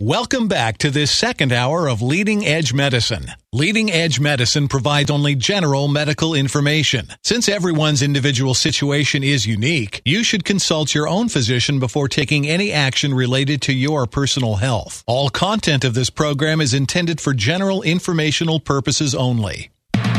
Welcome back to this second hour of Leading Edge Medicine. Leading Edge Medicine provides only general medical information. Since everyone's individual situation is unique, you should consult your own physician before taking any action related to your personal health. All content of this program is intended for general informational purposes only.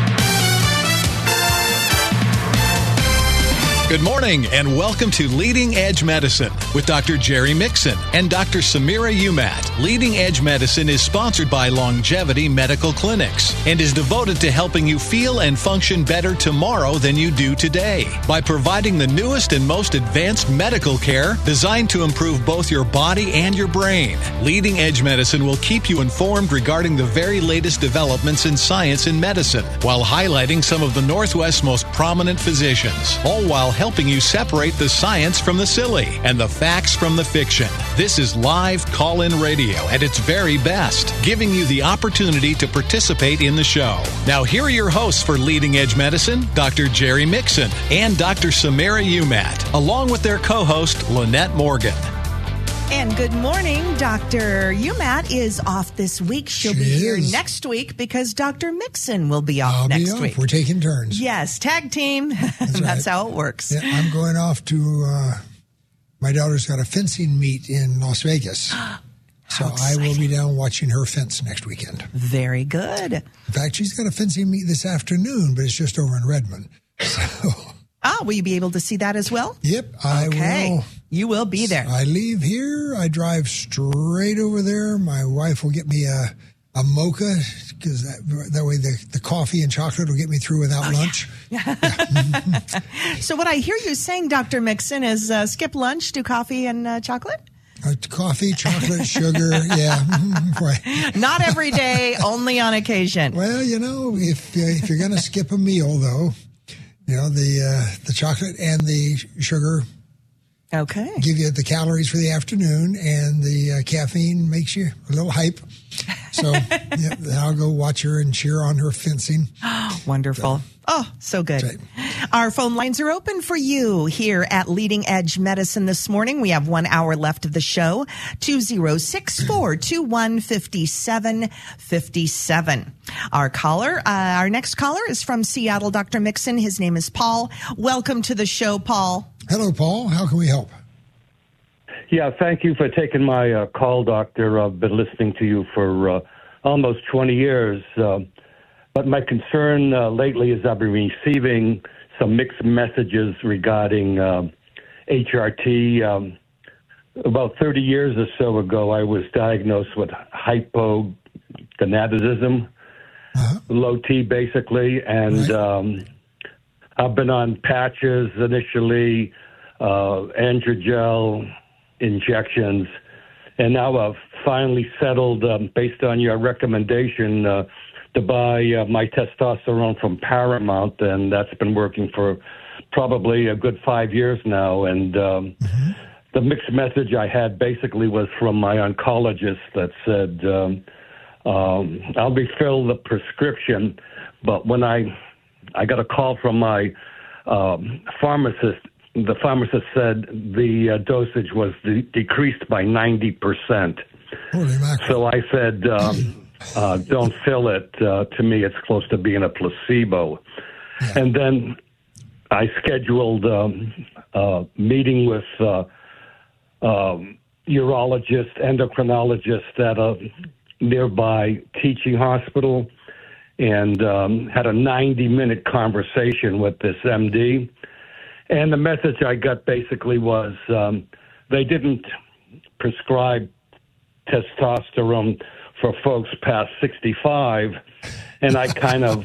Good morning and welcome to Leading Edge Medicine with Dr. Jerry Mixon and Dr. Samira Umat. Leading Edge Medicine is sponsored by Longevity Medical Clinics and is devoted to helping you feel and function better tomorrow than you do today by providing the newest and most advanced medical care designed to improve both your body and your brain. Leading Edge Medicine will keep you informed regarding the very latest developments in science and medicine while highlighting some of the Northwest's most prominent physicians, all while helping you separate the science from the silly and the facts from the fiction. This is live call-in radio at its very best, giving you the opportunity to participate in the show. Now, here are your hosts for Leading Edge Medicine, Dr. Jerry Mixon and Dr. Samira Umat, along with their co-host, Lynette Morgan. And good morning. Dr. Umat is off this week. She'll be here next week because Dr. Mixon will be off next week. We're taking turns. Yes, tag team. That's how it works. Yeah, I'm going off to, my daughter's got a fencing meet in Las Vegas. So I will be down watching her fence next weekend. Very good. In fact, she's got a fencing meet this afternoon, but it's just over in Redmond. So... will you be able to see that as well? Yep, I will. You will be there. I leave here. I drive straight over there. My wife will get me a mocha because that way the coffee and chocolate will get me through without lunch. Yeah. So what I hear you saying, Dr. Mixon, is skip lunch, do coffee and chocolate? Coffee, chocolate, sugar, yeah. Right. Not every day, only on occasion. Well, if you're going to skip a meal, though, the chocolate and the sugar give you the calories for the afternoon, and the caffeine makes you a little hype. So I'll go watch her and cheer on her fencing. Wonderful. So good. Right. Our phone lines are open for you here at Leading Edge Medicine this morning. We have 1 hour left of the show. 2064-2157-57. Our next caller is from Seattle, Dr. Mixon. His name is Paul. Welcome to the show, Paul. Hello, Paul. How can we help? Yeah, thank you for taking my call, Doctor. I've been listening to you for almost 20 years. But my concern lately is I've been receiving some mixed messages regarding HRT. About 30 years or so ago, I was diagnosed with hypogonadism, low T basically, and I've been on patches initially, Androgel injections, and now I've finally settled, based on your recommendation, to buy my testosterone from Paramount, and that's been working for probably a good 5 years now. And the mixed message I had basically was from my oncologist that said, I'll be filled the prescription, but when I got a call from my pharmacist, the pharmacist said the dosage was decreased by 90%. Holy mackerel. So I said, don't fill it. To me, it's close to being a placebo. Yeah. And then I scheduled a meeting with urologist, endocrinologist at a nearby teaching hospital, and had a 90-minute conversation with this MD. And the message I got basically was they didn't prescribe testosterone for folks past 65, and I kind of,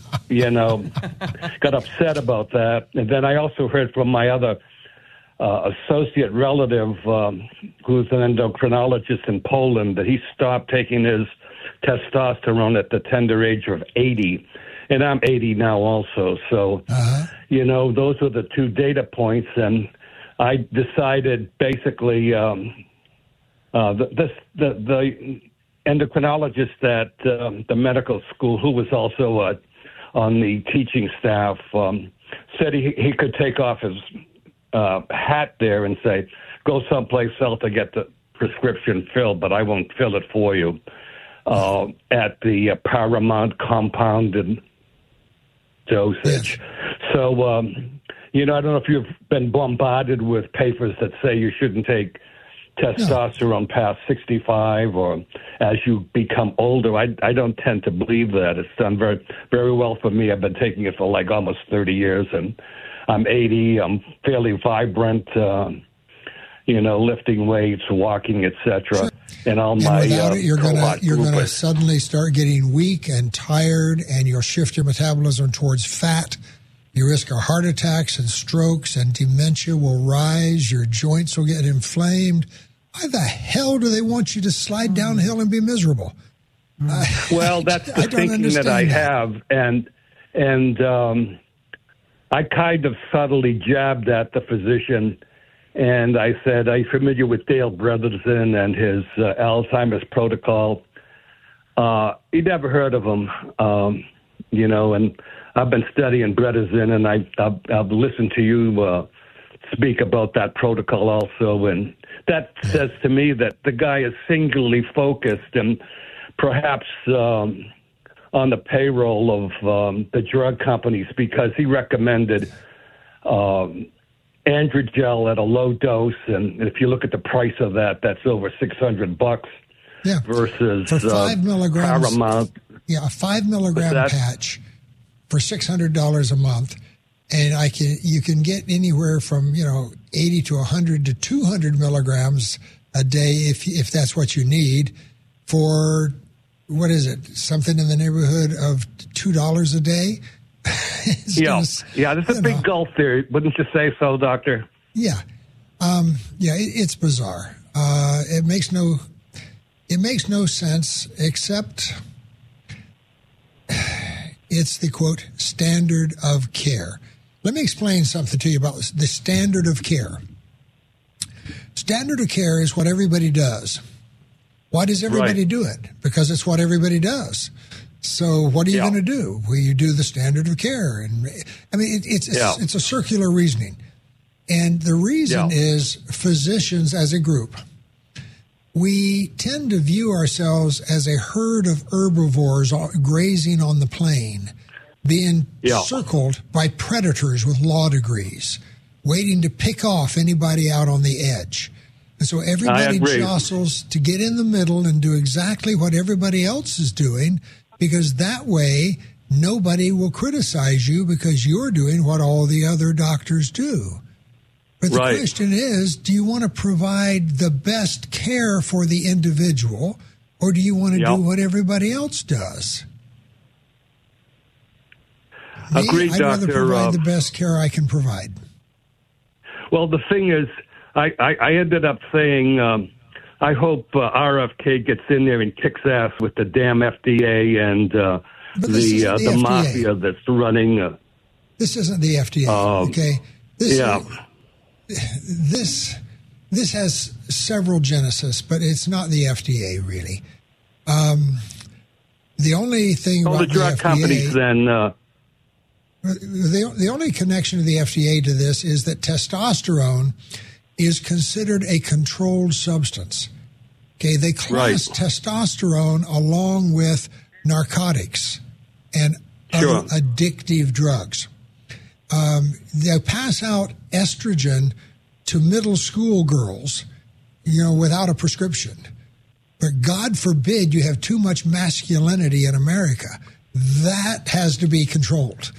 got upset about that. And then I also heard from my other associate relative, who's an endocrinologist in Poland, that he stopped taking his testosterone at the tender age of 80. And I'm 80 now also. So, those are the two data points. And I decided basically the endocrinologist at the medical school, who was also on the teaching staff, said he could take off his hat there and say, go someplace else to get the prescription filled, but I won't fill it for you, at the Paramount compounded dosage. Yes. So, I don't know if you've been bombarded with papers that say you shouldn't take testosterone past 65 or as you become older. I don't tend to believe that. It's done very, very well for me. I've been taking it for like almost 30 years, and I'm 80. I'm fairly vibrant, lifting weights, walking, etc. And all my you're gonna suddenly start getting weak and tired, and you'll shift your metabolism towards fat. Your risk of heart attacks and strokes and dementia will rise. Your joints will get inflamed. Why the hell do they want you to slide downhill and be miserable? Well, that's the thinking that I have, and I kind of subtly jabbed at the physician, and I said, "Are you familiar with Dale Bredesen and his Alzheimer's protocol?" He never heard of him, and I've been studying Bredesen, and I've listened to you speak about that protocol also, and that says to me that the guy is singularly focused and perhaps on the payroll of the drug companies, because he recommended Androgel at a low dose, and if you look at the price of that, that's over $600 versus for 5 milligrams, Paramount. Yeah, a 5 milligram patch for $600 a month. And you can get anywhere from 80 to 100 to 200 milligrams a day if that's what you need for, what is it, something in the neighborhood of $2 a day. There's a big gulf there, wouldn't you say so, Doctor? Yeah, it's bizarre. It makes no sense, except it's the quote standard of care. Let me explain something to you about the standard of care. Standard of care is what everybody does. Why does everybody do it? Because it's what everybody does. So what are you going to do? Well, you do the standard of care. And I mean, it's a circular reasoning. And the reason is physicians as a group, we tend to view ourselves as a herd of herbivores grazing on the plain, being circled by predators with law degrees, waiting to pick off anybody out on the edge. And so everybody jostles to get in the middle and do exactly what everybody else is doing, because that way nobody will criticize you because you're doing what all the other doctors do. But the question is, do you want to provide the best care for the individual, or do you want to do what everybody else does? Agreed, I'd rather provide the best care I can provide. Well, the thing is, I ended up saying, I hope RFK gets in there and kicks ass with the damn FDA and the mafia that's running. This isn't the FDA, okay? This has several genesis, but it's not the FDA, really. The only thing about the drug FDA, companies then... The only connection of the FDA to this is that testosterone is considered a controlled substance. Okay, they class testosterone along with narcotics and other addictive drugs. They pass out estrogen to middle school girls, without a prescription. But God forbid you have too much masculinity in America. That has to be controlled.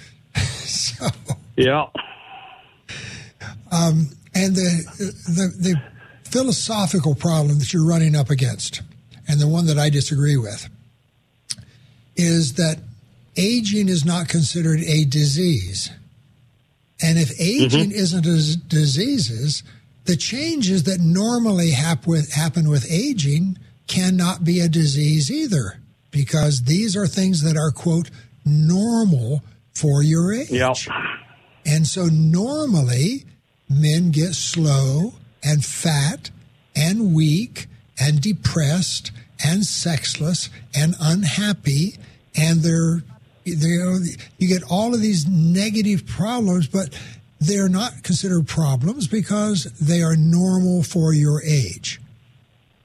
And the philosophical problem that you're running up against, and the one that I disagree with, is that aging is not considered a disease. And if aging isn't a disease, the changes that normally happen with aging cannot be a disease either, because these are things that are, quote, normal for your age. And so normally men get slow and fat and weak and depressed and sexless and unhappy, and you get all of these negative problems, but they're not considered problems because they are normal for your age.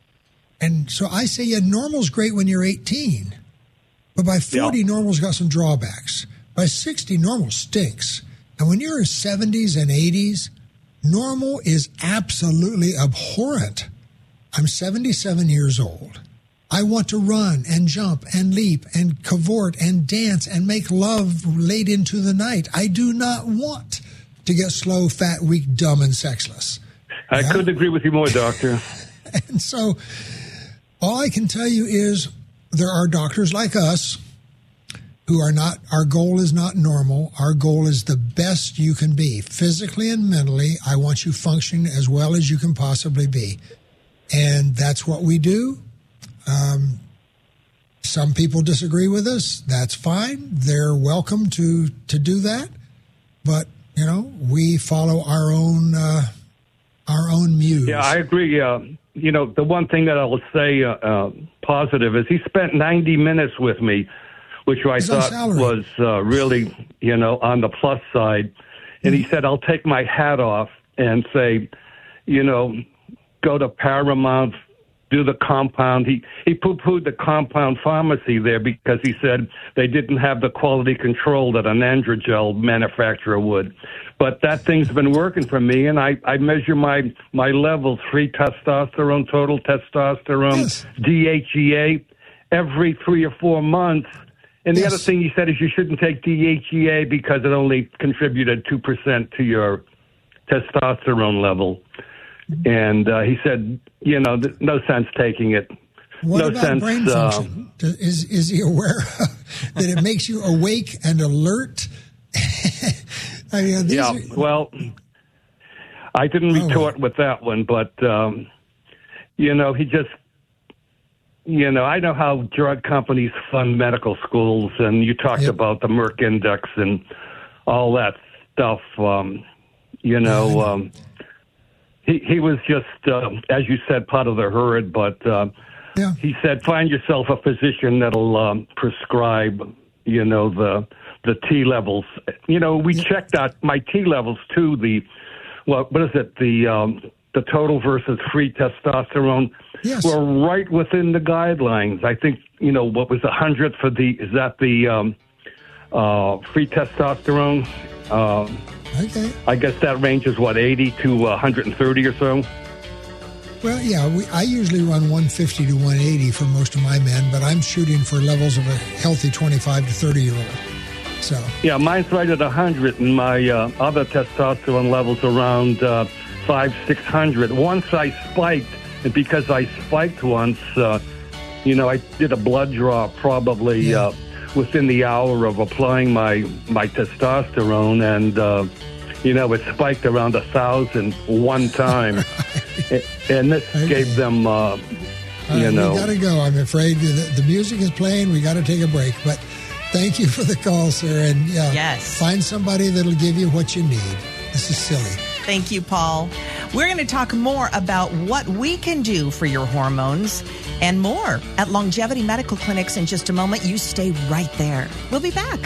And so I say, yeah, normal's great when you're 18. But by 40, normal's got some drawbacks. By 60, normal stinks. And when you're in 70s and 80s, normal is absolutely abhorrent. I'm 77 years old. I want to run and jump and leap and cavort and dance and make love late into the night. I do not want to get slow, fat, weak, dumb, and sexless. I couldn't agree with you more, Doctor. And so all I can tell you is there are doctors like us who are not, our goal is not normal. Our goal is the best you can be. Physically and mentally, I want you functioning as well as you can possibly be. And that's what we do. Some people disagree with us. That's fine. They're welcome to do that. But, you know, we follow our own muse. Yeah, I agree. You know, the one thing that I will say positive is he spent 90 minutes with me, which I thought was really, you know, on the plus side. And he said, I'll take my hat off and say, you know, go to Paramount, do the compound. He poo-pooed the compound pharmacy there because he said they didn't have the quality control that an androgel manufacturer would. But that thing's been working for me, and I measure my levels, free testosterone, total testosterone, DHEA, every 3 or 4 months. And the other thing he said is you shouldn't take DHEA because it only contributed 2% to your testosterone level. And he said, you know, no sense taking it. What about brain function? Is he aware that it makes you awake and alert? I mean, well, I didn't retort with that one, but, you know, he just, you know, I know how drug companies fund medical schools, and you talked about the Merck Index and all that stuff, you know. He was just, as you said, part of the herd, but he said, find yourself a physician that'll prescribe, you know, the T levels. You know, we checked out my T levels too. What is it? The total versus free testosterone. Yes. We're right within the guidelines. I think, you know, what was 100 for the free testosterone? Okay. I guess that range is, 80 to 130 or so? Well, yeah, I usually run 150 to 180 for most of my men, but I'm shooting for levels of a healthy 25 to 30-year-old. So. Yeah, mine's right at 100, and my other testosterone level's around 500-600. Once I spiked, and because I spiked once, you know, I did a blood draw probably within the hour of applying my testosterone, and you know, it spiked around 1,000 one time. And this gave them, you know. We got to go. I'm afraid the music is playing. We got to take a break. But thank you for the call, sir. And find somebody that'll give you what you need. This is silly. Thank you, Paul. We're going to talk more about what we can do for your hormones and more at Longevity Medical Clinics in just a moment. You stay right there. We'll be back.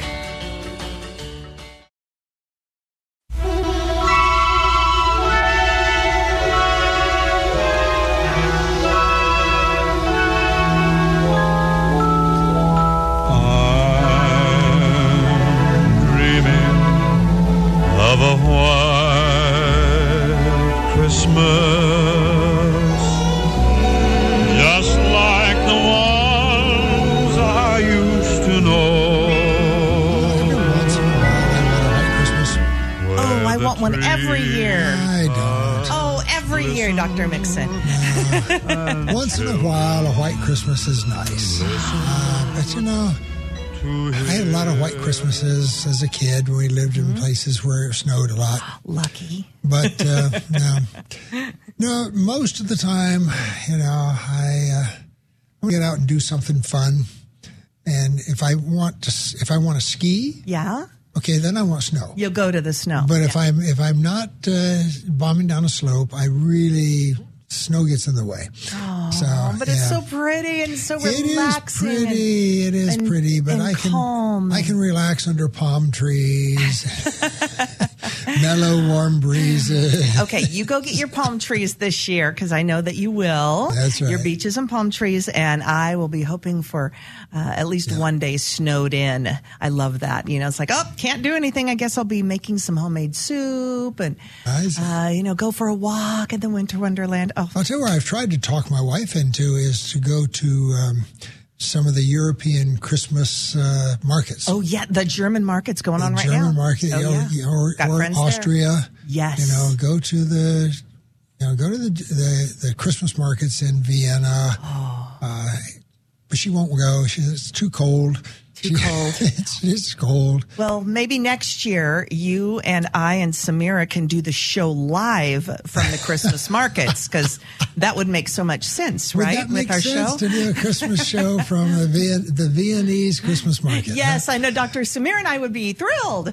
Dr. Mixon. Once in a while, a white Christmas is nice. But, you know, I had a lot of white Christmases as a kid when we lived in places where it snowed a lot. Lucky. But, no, most of the time, you know, I get out and do something fun. And if I want to ski. Yeah. Okay, then I want snow. You'll go to the snow. But if I'm not bombing down a slope, snow gets in the way. Oh, but it's so pretty and so relaxing. It is pretty, but I can relax under palm trees. Mellow, warm breezes. Okay, you go get your palm trees this year because I know that you will. That's right. Your beaches and palm trees, and I will be hoping for at least one day snowed in. I love that. It's like, can't do anything. I guess I'll be making some homemade soup and, go for a walk in the Winter Wonderland. Oh, I'll tell you where I've tried to talk my wife into is to go to some of the European Christmas markets. Oh, yeah, the German market's going on right now. German market, or Austria. There. Yes. Go to the Christmas markets in Vienna. Oh. But she won't go. It's too cold. It's cold. Well, maybe next year you and I and Samira can do the show live from the Christmas markets because that would make so much sense, right? Would that make sense to do a Christmas show from the Viennese Christmas market? Yes, huh? I know Dr. Samira and I would be thrilled.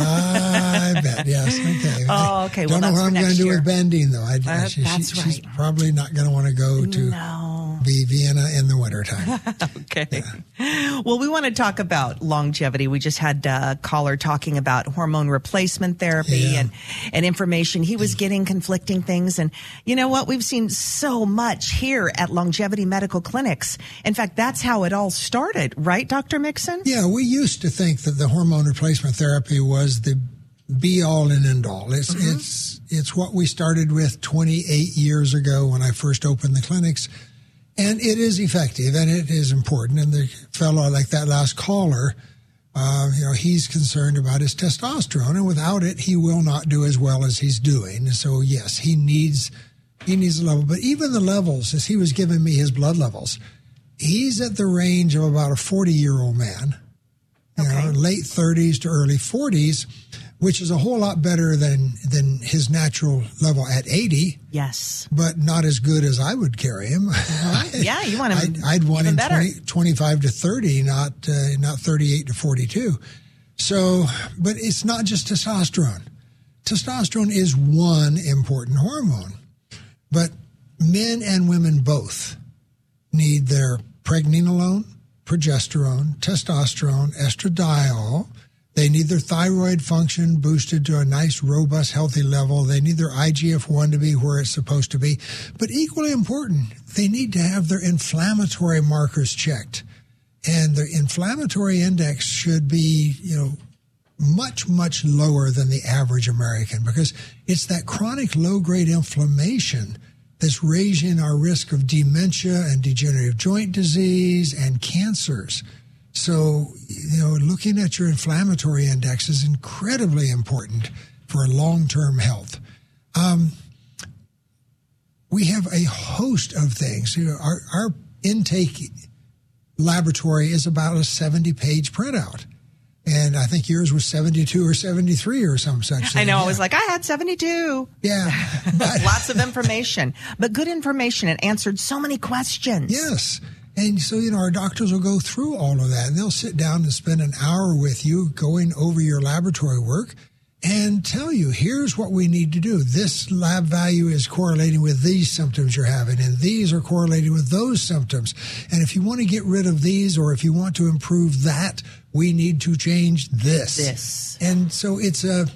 I bet, yes. Okay. Oh, okay. Don't know what I'm going to do with Bandine, though. She's probably not going to want to go to Vienna in the wintertime. Okay. Yeah. Well, we want to talk about longevity. We just had a caller talking about hormone replacement therapy and information. He was getting conflicting things. And you know what? We've seen so much here at Longevity Medical Clinics. In fact, that's how it all started, right, Dr. Mixon? Yeah, we used to think that the hormone replacement therapy was the be-all and end-all. It's what we started with 28 years ago when I first opened the clinics. And it is effective and it is important. And the fellow like that last caller, he's concerned about his testosterone, and without it, he will not do as well as he's doing. So yes, he needs a level. But even the levels, as he was giving me his blood levels, he's at the range of about a 40-year-old man, late 30s to early 40s, which is a whole lot better than his natural level at 80. Yes. But not as good as I would carry him. Yeah, you want him I'd want him better. 25 to 30, not 38 to 42. So, but it's not just testosterone. Testosterone is one important hormone. But men and women both need their pregnenolone, progesterone, testosterone, estradiol. They need their thyroid function boosted to a nice, robust, healthy level. They need their IGF-1 to be where it's supposed to be. But equally important, they need to have their inflammatory markers checked. And the inflammatory index should be, much, much lower than the average American, because it's that chronic low-grade inflammation that's raising our risk of dementia and degenerative joint disease and cancers. So, looking at your inflammatory index is incredibly important for long-term health. We have a host of things. Our intake laboratory is about a 70-page printout. And I think yours was 72 or 73 or some such thing. I know. Yeah. I was like, I had 72. Yeah. Lots of information, but good information. It answered so many questions. Yes. And so, our doctors will go through all of that, and they'll sit down and spend an hour with you going over your laboratory work and tell you, here's what we need to do. This lab value is correlating with these symptoms you're having, and these are correlating with those symptoms. And if you want to get rid of these, or if you want to improve that, we need to change this. And so it's a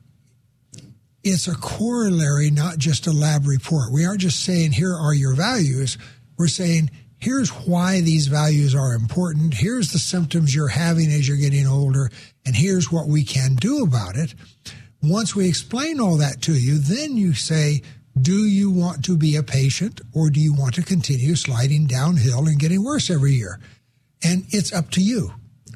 corollary, not just a lab report. We aren't just saying, here are your values. We're saying, here's why these values are important. Here's the symptoms you're having as you're getting older, and here's what we can do about it. Once we explain all that to you, then you say, do you want to be a patient, or do you want to continue sliding downhill and getting worse every year? And it's up to you.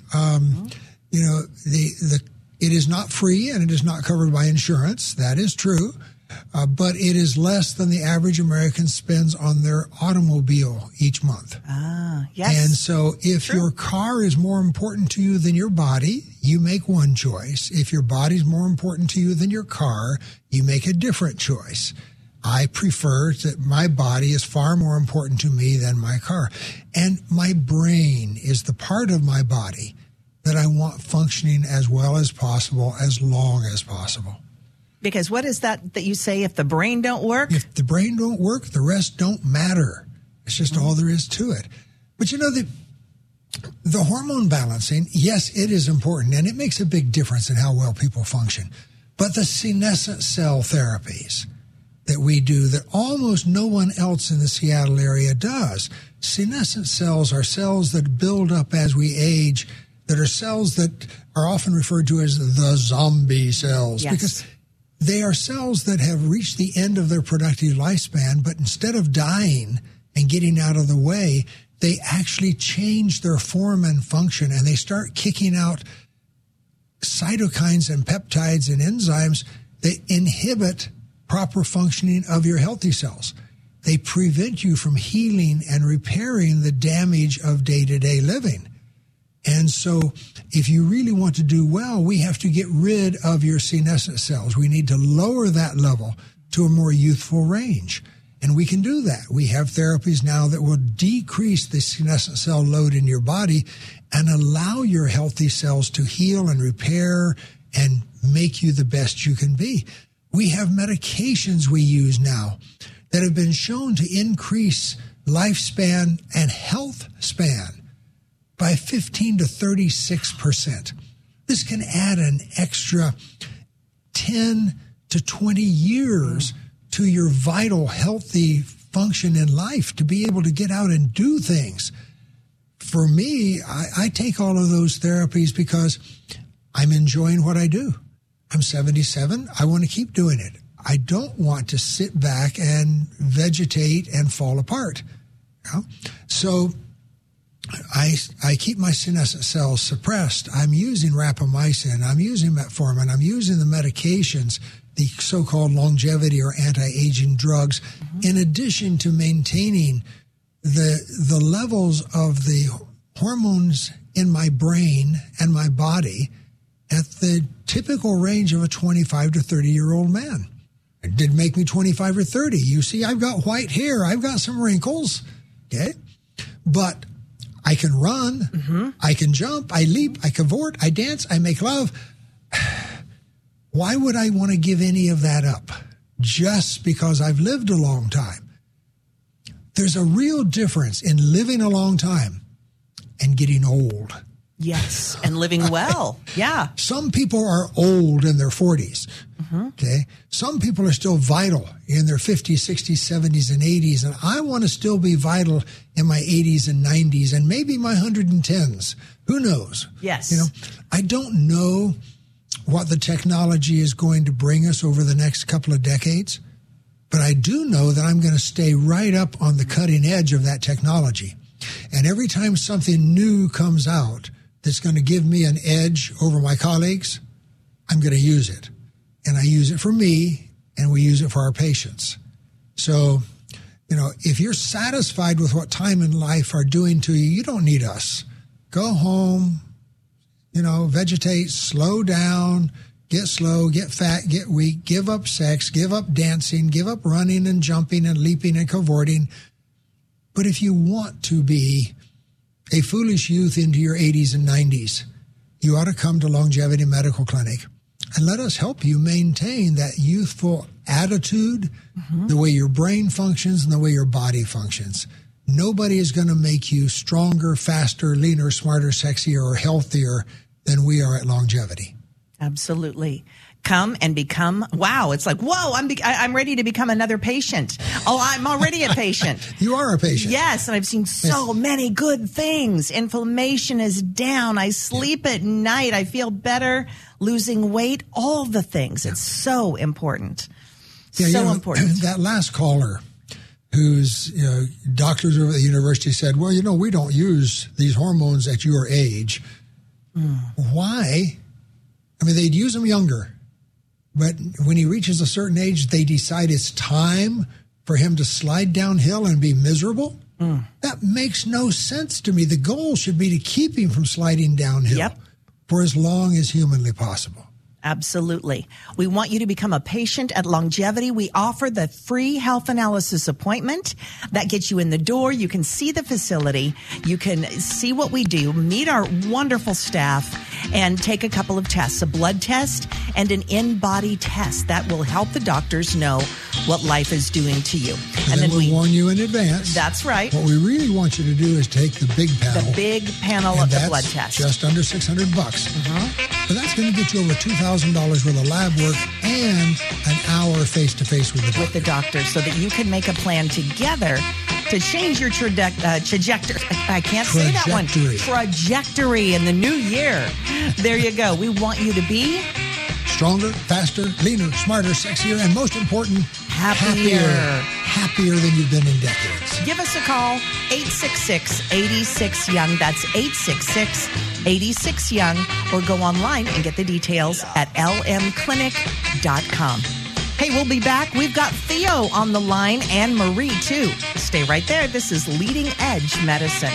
It is not free, and it is not covered by insurance. That is true. But it is less than the average American spends on their automobile each month. Yes. And so if your car is more important to you than your body, you make one choice. If your body is more important to you than your car, you make a different choice. I prefer that my body is far more important to me than my car. And my brain is the part of my body that I want functioning as well as possible, as long as possible. Because what is that you say, if the brain don't work? If the brain don't work, the rest don't matter. It's just all there is to it. But the hormone balancing, yes, it is important, and it makes a big difference in how well people function. But the senescent cell therapies that we do that almost no one else in the Seattle area does. Senescent cells are cells that build up as we age, that are cells that are often referred to as the zombie cells. Yes. Because they are cells that have reached the end of their productive lifespan, but instead of dying and getting out of the way, they actually change their form and function, and they start kicking out cytokines and peptides and enzymes that inhibit proper functioning of your healthy cells. They prevent you from healing and repairing the damage of day-to-day living. And so if you really want to do well, we have to get rid of your senescent cells. We need to lower that level to a more youthful range. And we can do that. We have therapies now that will decrease the senescent cell load in your body and allow your healthy cells to heal and repair and make you the best you can be. We have medications we use now that have been shown to increase lifespan and health span by 15 to 36%. This can add an extra 10 to 20 years to your vital, healthy function in life to be able to get out and do things. For me, I take all of those therapies because I'm enjoying what I do. I'm 77. I want to keep doing it. I don't want to sit back and vegetate and fall apart. You know? So I keep my senescent cells suppressed. I'm using rapamycin. I'm using metformin. I'm using the medications, the so-called longevity or anti-aging drugs, in addition to maintaining the levels of the hormones in my brain and my body at the typical range of a 25 to 30-year-old man. It didn't make me 25 or 30. You see, I've got white hair. I've got some wrinkles, okay? But I can run. I can jump. I leap. I cavort. I dance. I make love. Why would I want to give any of that up just because I've lived a long time? There's a real difference in living a long time and getting old. Yes, and living well. Yeah. Some people are old in their 40s, okay? Some people are still vital in their 50s, 60s, 70s, and 80s, and I want to still be vital in my 80s and 90s and maybe my 110s. Who knows? Yes. You know, I don't know what the technology is going to bring us over the next couple of decades, but I do know that I'm going to stay right up on the cutting edge of that technology. And every time something new comes out that's going to give me an edge over my colleagues, I'm going to use it. And I use it for me, and we use it for our patients. So, you know, if you're satisfied with what time and life are doing to you, you don't need us. Go home, you know, vegetate, slow down, get slow, get fat, get weak, give up sex, give up dancing, give up running and jumping and leaping and cavorting. But if you want to be a foolish youth into your 80s and 90s, you ought to come to Longevity Medical Clinic and let us help you maintain that youthful attitude, the way your brain functions and the way your body functions. Nobody is going to make you stronger, faster, leaner, smarter, sexier, or healthier than we are at Longevity. Absolutely. Come and become, wow, it's like, whoa, I'm ready to become another patient. Oh, I'm already a patient. You are a patient. Yes, and I've seen so many good things. Inflammation is down. I sleep at night. I feel better, losing weight, all the things. It's so important. Important. That last caller whose doctors over at the university said, well, we don't use these hormones at your age. Why? I mean, they'd use them younger. But when he reaches a certain age, they decide it's time for him to slide downhill and be miserable. That makes no sense to me. The goal should be to keep him from sliding downhill for as long as humanly possible. Absolutely. We want you to become a patient at Longevity. We offer the free health analysis appointment that gets you in the door. You can see the facility. You can see what we do, meet our wonderful staff, and take a couple of tests, a blood test and an in-body test that will help the doctors know what life is doing to you. And then we'll warn you in advance. That's right. What we really want you to do is take the big panel. The big panel of the blood test. Just under $600. But that's going to get you over $2,000 worth of lab work and an hour face-to-face with the doctor. With the doctor, so that you can make a plan together to change your trajectory. I can't say that one. Trajectory in the new year. There you go. We want you to be stronger, faster, leaner, smarter, sexier, and most important, happier than you've been in decades. Give us a call, 866-86-YOUNG. That's 866-86-YOUNG. Or go online and get the details at lmclinic.com. Hey, we'll be back. We've got Theo on the line and Marie, too. Stay right there. This is Leading Edge Medicine.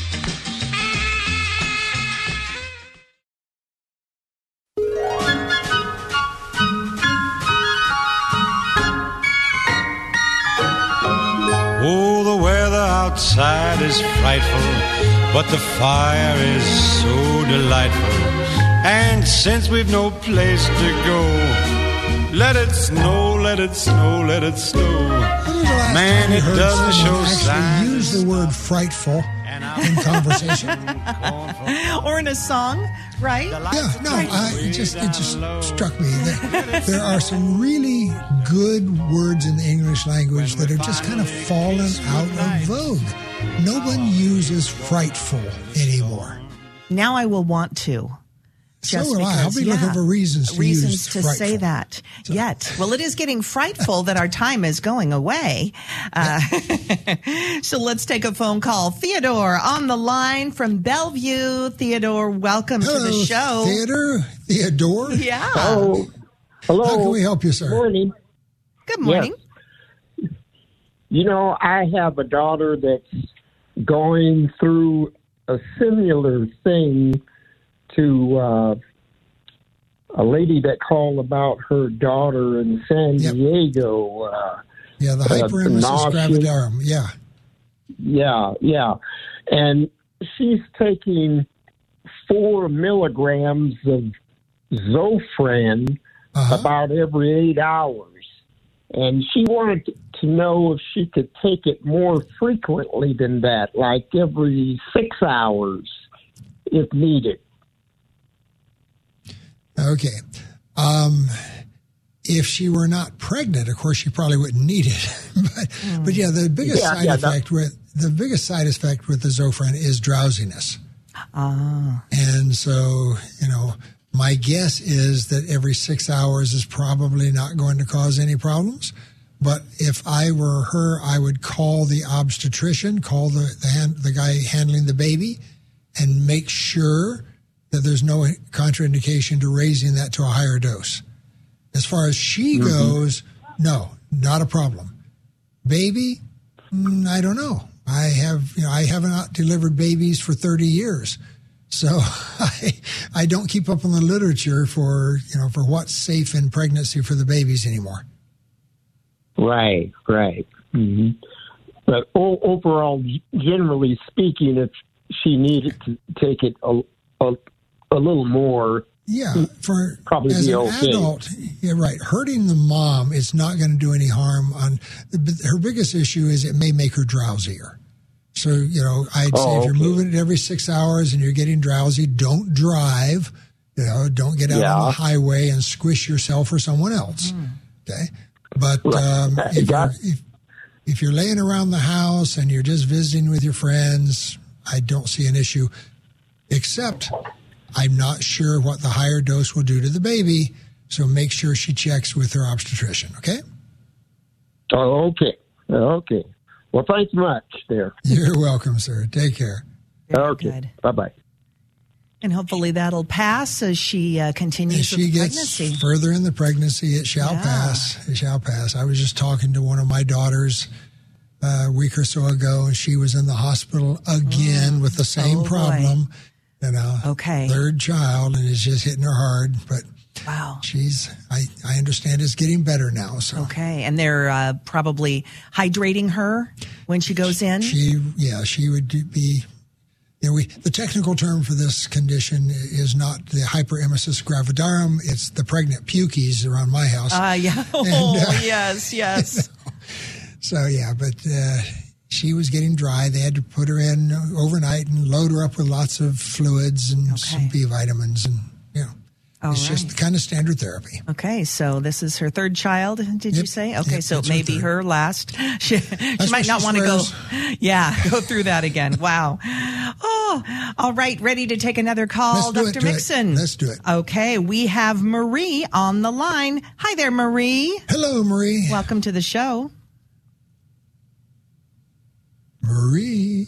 Oh, the weather outside is frightful, but the fire is so delightful. And since we've no place to go, let it snow, let it snow, let it snow. Man, it doesn't show signs. Use the word frightful in conversation. Or in a song, right? Yeah, no, it just struck me that there are some really good words in the English language that have just kind of fallen out of vogue. No one uses frightful anymore. Now I will want to. So will I. I'll be looking for reasons to use frightful. Say that. So. Yet. Well, it is getting frightful that our time is going away. So let's take a phone call. Theodore on the line from Bellevue. Theodore, welcome to the show. Theodore? Yeah. Oh, hello. How can we help you, sir? Good morning. Good morning. Yes. You know, I have a daughter that's going through a similar thing to a lady that called about her daughter in San Diego. The hyperemesis gravidarum. Yeah. And she's taking 4 milligrams of Zofran about every 8 hours. And she wanted to know if she could take it more frequently than that, like every 6 hours if needed. Okay. If she were not pregnant, of course, she probably wouldn't need it. but yeah, the biggest side effect with the Zofran is drowsiness. And so, my guess is that every 6 hours is probably not going to cause any problems. But if I were her, I would call the obstetrician, call the guy handling the baby, and make sure that there's no contraindication to raising that to a higher dose. As far as she goes, no, not a problem. Baby, I don't know. I haven't delivered babies for 30 years. So I don't keep up on the literature for what's safe in pregnancy for the babies anymore. Right. Mm-hmm. But overall, generally speaking, if she needed to take it a little more, for probably as be an okay. adult, right. Hurting the mom is not going to do any harm. Her biggest issue is it may make her drowsier. So I'd say if you're moving it every 6 hours and you're getting drowsy, don't drive. Don't get out on the highway and squish yourself or someone else. Okay, but if you're laying around the house and you're just visiting with your friends, I don't see an issue, except I'm not sure what the higher dose will do to the baby, so make sure she checks with her obstetrician, okay? Oh, okay. Well, thanks much there. You're welcome, sir. Take care. Okay. Good. Bye-bye. And hopefully that'll pass as she continues with the pregnancy. As she gets further in the pregnancy, it shall pass. It shall pass. I was just talking to one of my daughters a week or so ago, and she was in the hospital again with the same problem. Boy. Third child, and it's just hitting her hard. But wow, I understand it's getting better now. So okay, and they're probably hydrating her when she goes in. She would be The technical term for this condition is not the hyperemesis gravidarum. It's the pregnant pukies around my house. Yeah. Yes. So, but she was getting dry. They had to put her in overnight and load her up with lots of fluids and some B vitamins. And, it's just the kind of standard therapy. Okay, so this is her third child, did you say? Okay, so it may be her last. She might not want to go through that again. Wow. Oh, all right, ready to take another call, Dr. Mixon? Let's do it. Okay, we have Marie on the line. Hi there, Marie. Hello, Marie. Welcome to the show. Maria,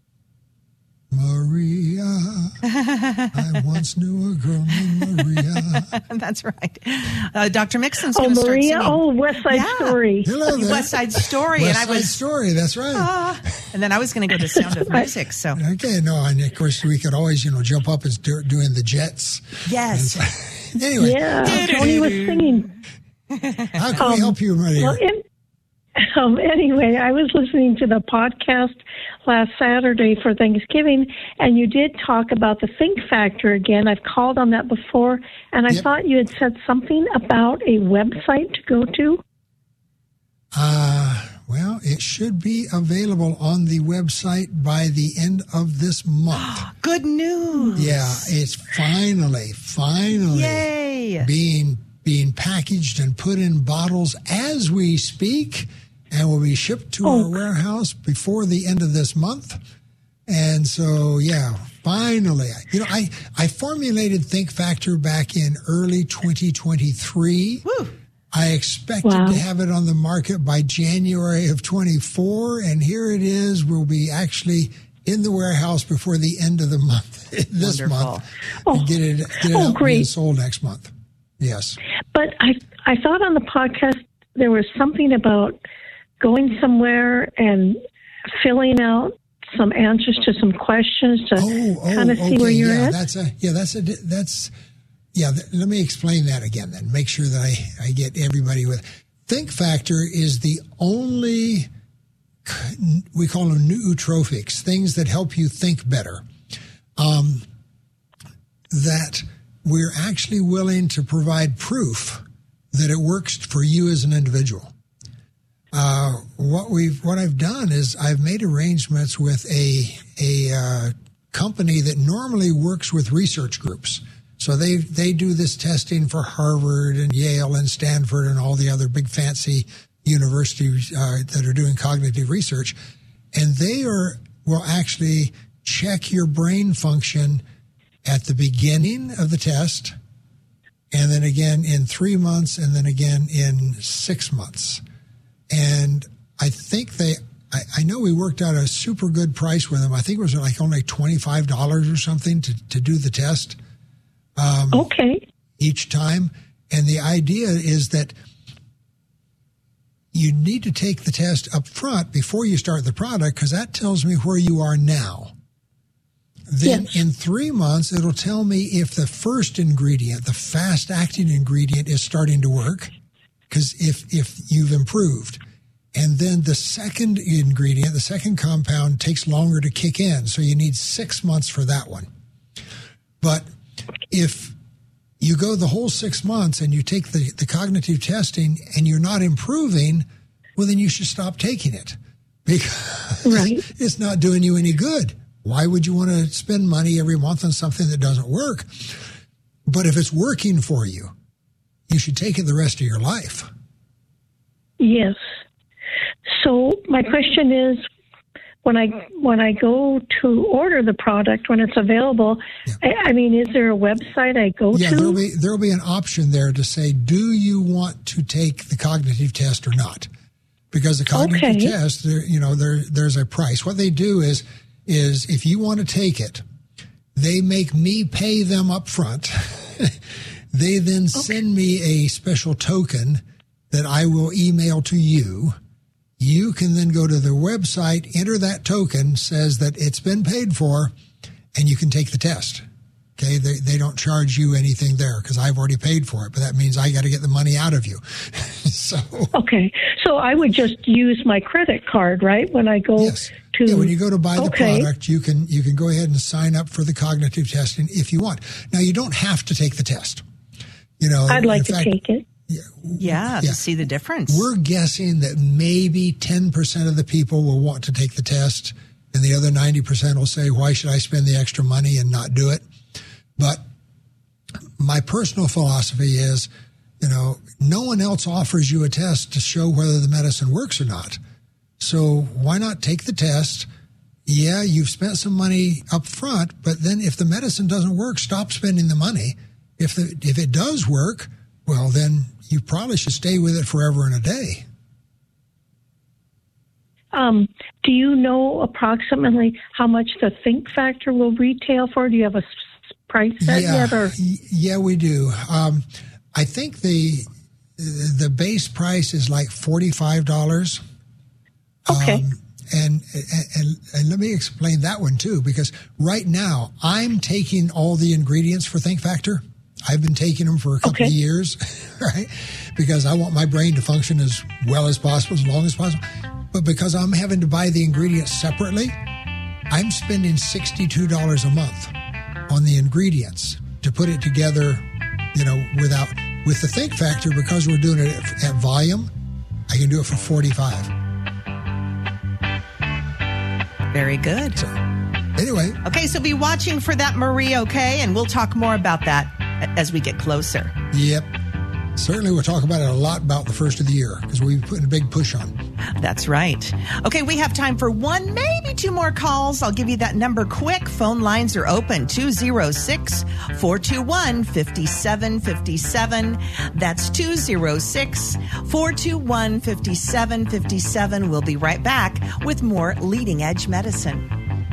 I once knew a girl named Maria. That's right. Dr. Mixon's going to start Maria. singing. Oh, West Side Story. Hello there. West Side Story. West Side Story, that's right. And then I was going to go to Sound of Music. So okay, no, and of course we could always, jump up and start doing the Jets. Yes. Anyway. Yeah, Tony was singing. How can we help you, Maria? Anyway, I was listening to the podcast last Saturday for Thanksgiving, and you did talk about the Think Factor again. I've called on that before, and I thought you had said something about a website to go to. Well, it should be available on the website by the end of this month. Good news. Yeah, it's finally Yay. being packaged and put in bottles as we speak, and will be shipped to our warehouse before the end of this month. And so, finally, I formulated Think Factor back in early 2023. Woo. I expected to have it on the market by January of 24, and here it is. We'll be actually in the warehouse before the end of the month, this month, and get it out and sold next month. Yes. But I thought on the podcast there was something about going somewhere and filling out some answers to some questions to kind of see where you're at. Let me explain that again then. Make sure that I get everybody with. Think Factor is the only, we call them nootropics, things that help you think better, that we're actually willing to provide proof that it works for you as an individual. What I've done is I've made arrangements with a company that normally works with research groups. So they do this testing for Harvard and Yale and Stanford and all the other big fancy universities that are doing cognitive research, and they will actually check your brain function at the beginning of the test, and then again in 3 months, and then again in 6 months. And I think I know we worked out a super good price with them. I think it was like only $25 or something to do the test. Each time. And the idea is that you need to take the test up front before you start the product, because that tells me where you are now. Then in 3 months, it'll tell me if the first ingredient, the fast-acting ingredient, is starting to work, because if you've improved. And then the second ingredient, the second compound, takes longer to kick in, so you need 6 months for that one. But if you go the whole 6 months and you take the cognitive testing and you're not improving, well, then you should stop taking it, because it's not doing you any good. Why would you want to spend money every month on something that doesn't work? But if it's working for you, you should take it the rest of your life. Yes. So my question is, when I go to order the product, when it's available, I mean, is there a website I go to? Yeah, there'll be an option there to say, do you want to take the cognitive test or not? Because the cognitive test, there's a price. What they do is if you want to take it, they make me pay them up front. They then send me a special token that I will email to you. You can then go to their website, enter that token, says that it's been paid for, and you can take the test. Okay, they don't charge you anything there because I've already paid for it, but that means I got to get the money out of you. So I would just use my credit card, right, when I go to... Yeah, when you go to buy the product, you can go ahead and sign up for the cognitive testing if you want. Now, you don't have to take the test. I'd like to take it. Yeah, to see the difference. We're guessing that maybe 10% of the people will want to take the test, and the other 90% will say, why should I spend the extra money and not do it? But my personal philosophy is, no one else offers you a test to show whether the medicine works or not. So why not take the test? Yeah, you've spent some money up front, but then if the medicine doesn't work, stop spending the money. If it does work, well, then you probably should stay with it forever and a day. Do you know approximately how much the Think Factor will retail for? Do you have a price set yet? Or? Yeah, we do. I think the base price is like $45. Okay. And let me explain that one too, because right now I'm taking all the ingredients for Think Factor. I've been taking them for a couple of years, right? Because I want my brain to function as well as possible, as long as possible. But because I'm having to buy the ingredients separately, I'm spending $62 a month on the ingredients to put it together, with the Think Factor, because we're doing it at volume, I can do it for $45. Very good. So, anyway. Okay, so be watching for that, Marie, okay? And we'll talk more about that as we get closer. Yep. Certainly we'll talk about it a lot about the first of the year because we've put a big push on. That's right. Okay, we have time for one, maybe two more calls. I'll give you that number quick. Phone lines are open, 206-421-5757. That's 206-421-5757. We'll be right back with more Leading Edge Medicine.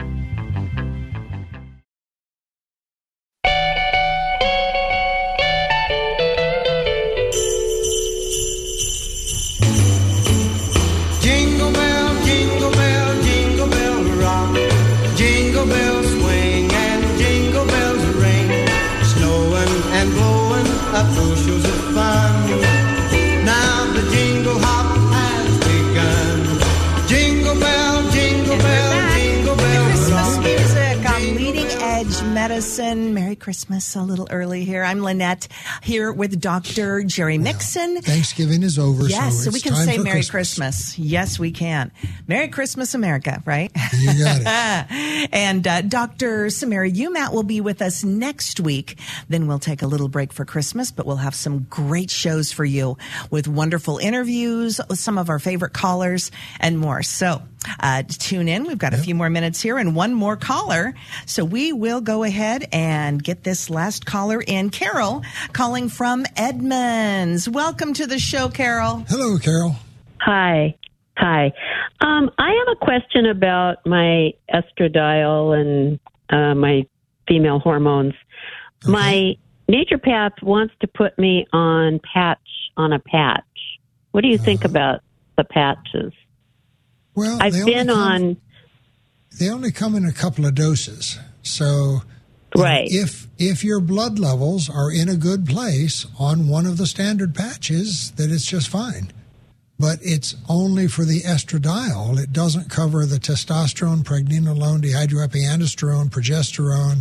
Merry Christmas a little early here. I'm Lynette here with Dr. Jerry Mixon. Thanksgiving is over. Yes, so we can say Merry Christmas. Yes, we can. Merry Christmas, America, right? You got it. And Dr. Samira Umat will be with us next week. Then we'll take a little break for Christmas, but we'll have some great shows for you with wonderful interviews with some of our favorite callers and more. So tune in. We've got a few more minutes here and one more caller. So we will go ahead and get this last caller in. Carol calling from Edmonds. Welcome to the show, Carol. Hello, Carol. Hi. I have a question about my estradiol and my female hormones. Okay. My naturopath wants to put me on a patch. What do you think about the patches? Well, I've been on. They only come in a couple of doses. So right. If your blood levels are in a good place on one of the standard patches, then it's just fine. But it's only for the estradiol. It doesn't cover the testosterone, pregnenolone, dehydroepiandrosterone, progesterone,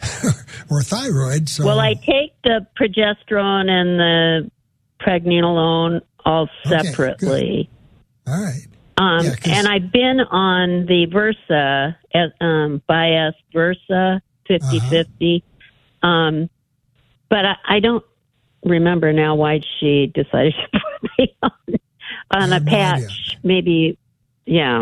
or thyroid. So, well, I take the progesterone and the pregnenolone all separately. Okay, all right. And I've been on the Versa, Bias Versa 50/50. But I don't remember now why she decided to put me on a patch. Maybe, yeah.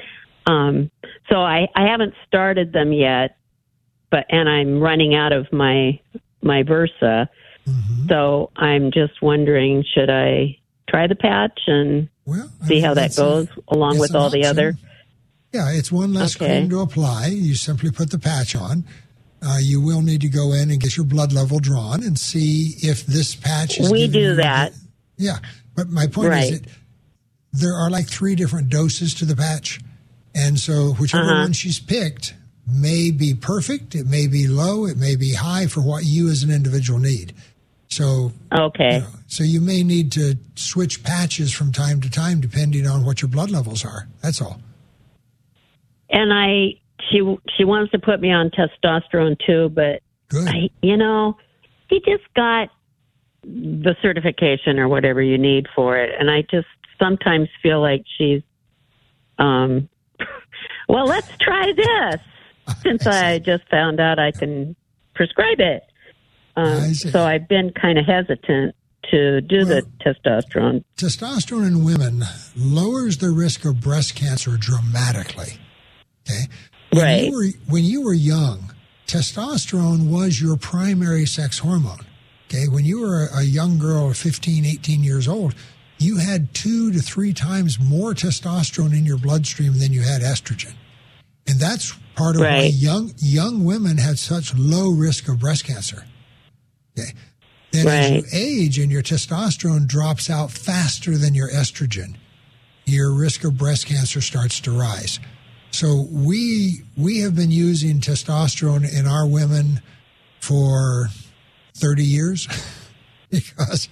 So I haven't started them yet, and I'm running out of my Versa. Mm-hmm. So I'm just wondering, should I try the patch and see how that goes along with all the other? Yeah, it's one less cream to apply. You simply put the patch on. You will need to go in and get your blood level drawn and see if this patch is. We do that. Yeah, but my point is that there are like 3 different doses to the patch, and so whichever one she's picked may be perfect. It may be low. It may be high for what you as an individual need. So so you may need to switch patches from time to time depending on what your blood levels are. That's all. And she wants to put me on testosterone too, but he just got the certification or whatever you need for it, and I just sometimes feel like she's, well, let's try this since I just found out I can prescribe it. So I've been kind of hesitant to do the testosterone. Testosterone in women lowers the risk of breast cancer dramatically. Okay, when you were young, testosterone was your primary sex hormone. Okay, when you were a young girl, 15, 18 years old, you had 2 to 3 times more testosterone in your bloodstream than you had estrogen. And that's part of why young women had such low risk of breast cancer. Okay. Then as you age and your testosterone drops out faster than your estrogen, your risk of breast cancer starts to rise. So we have been using testosterone in our women for 30 years because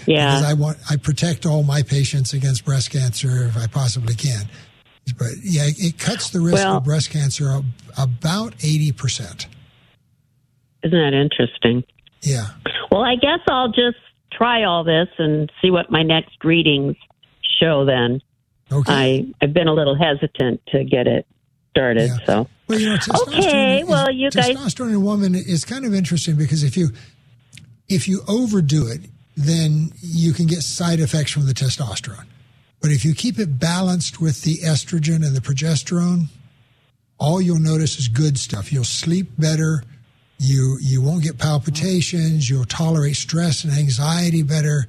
I protect all my patients against breast cancer if I possibly can. But it cuts the risk of breast cancer about 80%. Isn't that interesting? Yeah. Well, I guess I'll just try all this and see what my next readings show then. Okay. I've been a little hesitant to get it started, so. Well, testosterone in a woman is kind of interesting because if you overdo it, then you can get side effects from the testosterone. But if you keep it balanced with the estrogen and the progesterone, all you'll notice is good stuff. You'll sleep better. You won't get palpitations. You'll tolerate stress and anxiety better,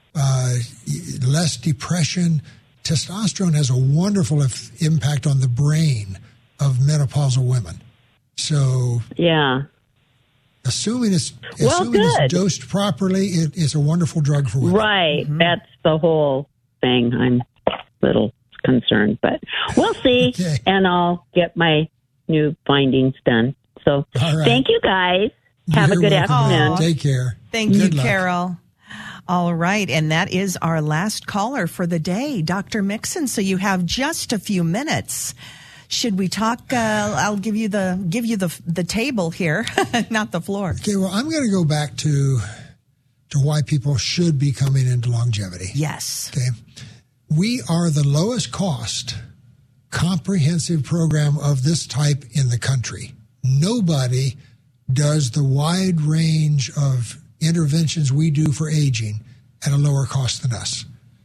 less depression. Testosterone has a wonderful impact on the brain of menopausal women. So, assuming it's dosed properly, it's a wonderful drug for women. Right. Mm-hmm. That's the whole thing. I'm a little concerned, but we'll see. And I'll get my new findings done. So thank you guys. Have a good afternoon. Take care. Thank you, Carol. All right. And that is our last caller for the day, Dr. Mixon. So you have just a few minutes. Should we talk? I'll give you the table here, not the floor. Okay. Well, I'm going to go back to why people should be coming into longevity. Yes. Okay. We are the lowest cost comprehensive program of this type in the country. Nobody does the wide range of interventions we do for aging at a lower cost than us.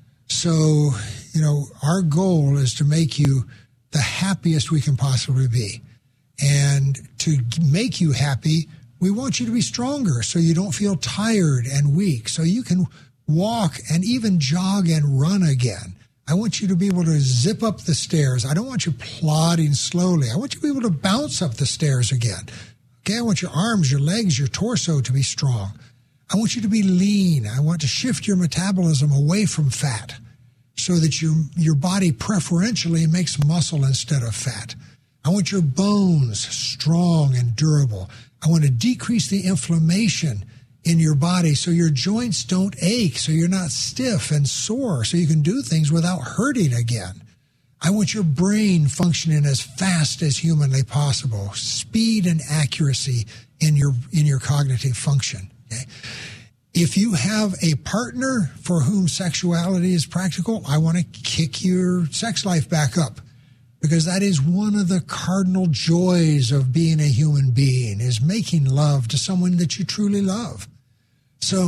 So, our goal is to make you the happiest we can possibly be. And to make you happy, we want you to be stronger so you don't feel tired and weak, so you can walk and even jog and run again. I want you to be able to zip up the stairs. I don't want you plodding slowly. I want you to be able to bounce up the stairs again. Okay, I want your arms, your legs, your torso to be strong. I want you to be lean. I want to shift your metabolism away from fat so that your body preferentially makes muscle instead of fat. I want your bones strong and durable. I want to decrease the inflammation in your body so your joints don't ache, so you're not stiff and sore, so you can do things without hurting again. I want your brain functioning as fast as humanly possible, speed and accuracy in your cognitive function. Okay? If you have a partner for whom sexuality is practical, I want to kick your sex life back up, because that is one of the cardinal joys of being a human being, is making love to someone that you truly love. So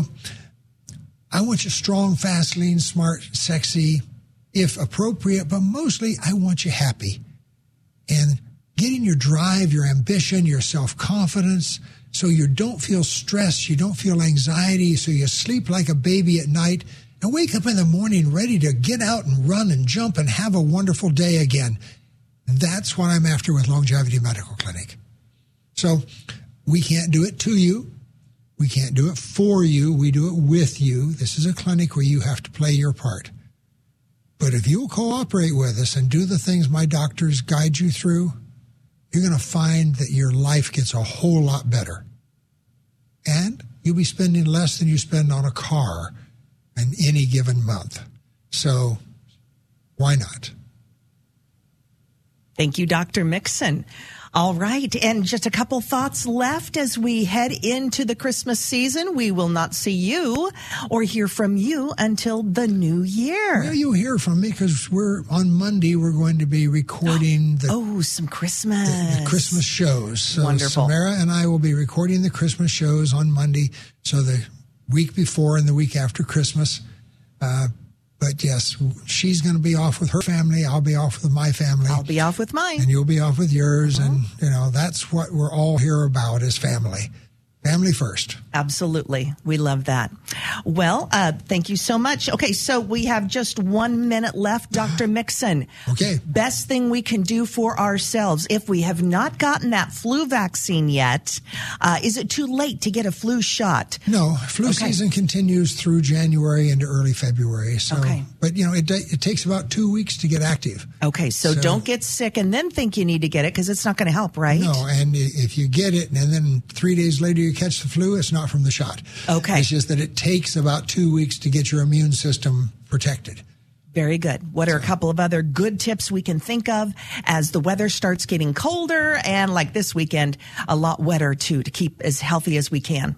I want you strong, fast, lean, smart, sexy, if appropriate, but mostly I want you happy and getting your drive, your ambition, your self-confidence, so you don't feel stress, you don't feel anxiety, so you sleep like a baby at night and wake up in the morning ready to get out and run and jump and have a wonderful day again. That's what I'm after with Longevity Medical Clinic. So we can't do it to you. We can't do it for you. We do it with you. This is a clinic where you have to play your part. But if you'll cooperate with us and do the things my doctors guide you through, you're going to find that your life gets a whole lot better. And you'll be spending less than you spend on a car in any given month. So why not? Thank you, Dr. Mixon. All right. And just a couple thoughts left as we head into the Christmas season. We will not see you or hear from you until the new year. Well, you'll hear from me because on Monday, we're going to be recording some Christmas. The Christmas shows. So Wonderful. Samara and I will be recording the Christmas shows on Monday. So the week before and the week after Christmas. But yes, she's going to be off with her family. I'll be off with my family. I'll be off with mine. And you'll be off with yours. And, that's what we're all here about is family. Family first. Absolutely. We love that. Well, thank you so much. Okay, so we have just 1 minute left, Dr. Mixon. Okay. Best thing we can do for ourselves if we have not gotten that flu vaccine yet, is it too late to get a flu shot? No, flu season continues through January into early February. So, but it takes about 2 weeks to get active. Okay, so don't get sick and then think you need to get it because it's not going to help, right? No, and if you get it and then 3 days later you catch the flu, it's not from the shot. Okay. It's just that it takes about 2 weeks to get your immune system protected. Very good. What are a couple of other good tips we can think of as the weather starts getting colder and like this weekend, a lot wetter too, to keep as healthy as we can?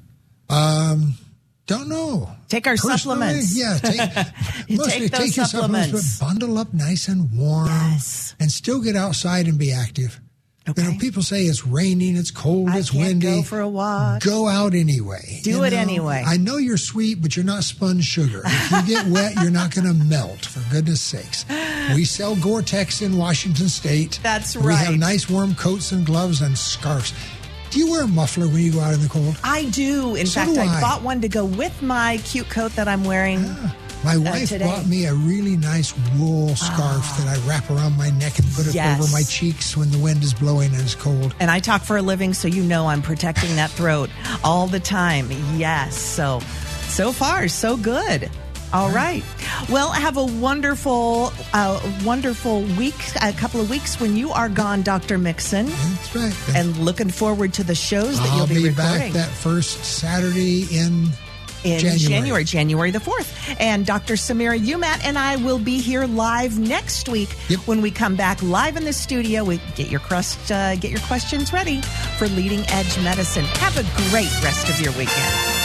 Don't know. Take our supplements. Yeah, take your supplements, but bundle up nice and warm and still get outside and be active. Okay. People say it's raining, it's cold, it's windy. Go for a walk. Go out anyway. Do it anyway. I know you're sweet, but you're not sponge sugar. If you get wet, you're not going to melt, for goodness sakes. We sell Gore-Tex in Washington State. That's right. We have nice warm coats and gloves and scarves. Do you wear a muffler when you go out in the cold? I do. In fact, I bought one to go with my cute coat that I'm wearing. My wife bought me a really nice wool scarf that I wrap around my neck and put it over my cheeks when the wind is blowing and it's cold. And I talk for a living, so I'm protecting that throat all the time. Yes. So far, so good. All right. Well, have a wonderful week, a couple of weeks when you are gone, Dr. Mixon. That's right. And looking forward to the shows that you'll be recording. I'll be back that first Saturday in January the 4th. And Dr. Samira Umat and I will be here live next week when we come back live in the studio. We get your questions ready for Leading Edge Medicine. Have a great rest of your weekend.